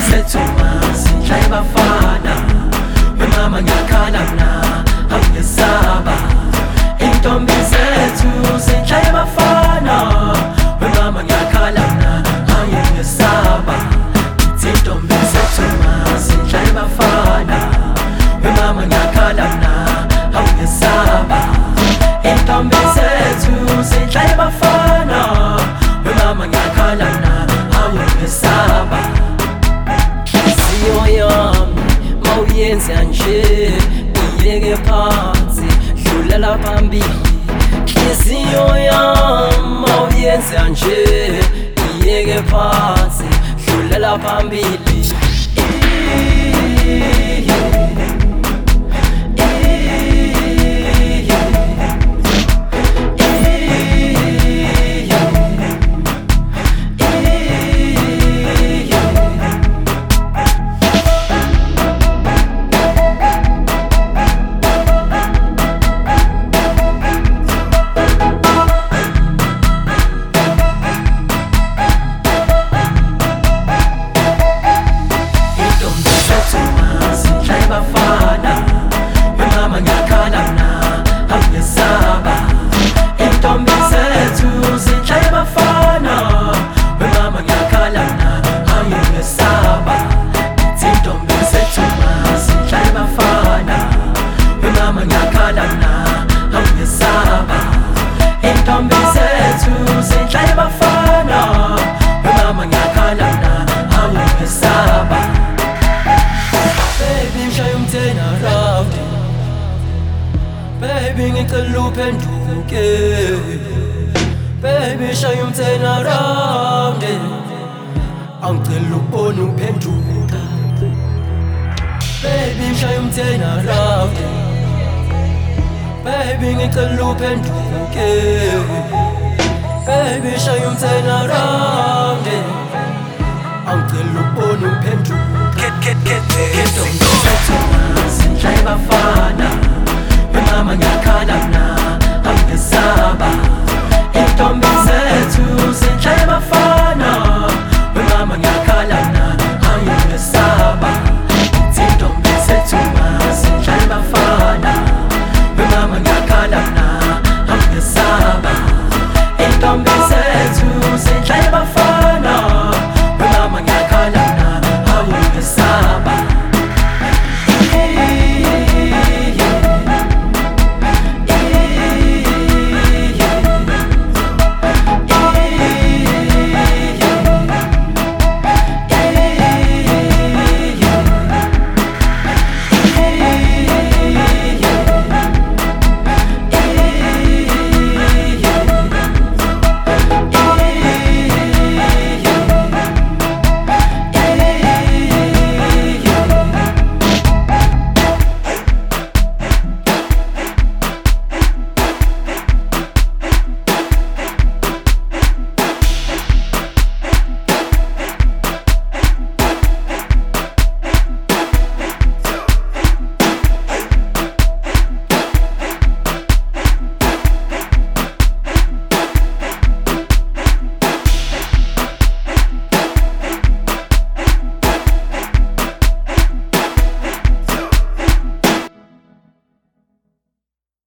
setuma sinhlaya bafana wemama ngiyakhala mina angiyesaba intombi zethu sinhlaya bafana wemama ngiyakhala mina angiyesaba intombi zetuma sinhlaya bafana wemama ngiyakhala mina angiyesaba intombi zethu sinhlaya bafana wemama ngiyakhala mina angiyesaba Yenza nje iyeke phansi dlulela phambili Nhliziyo yami mawuyenza nje iyeke phansi dlulela phambili Intombi zethu sinhlaya bafana wemama ngiyakhala mina angiyesaba Baby mshaya umthena round Baby ngicela uphenduke Baby shaya umthena round Angicela ukubona uphenduka Baby mshaya umthena round Baby ngicela uphenduke Baby shaya umthena round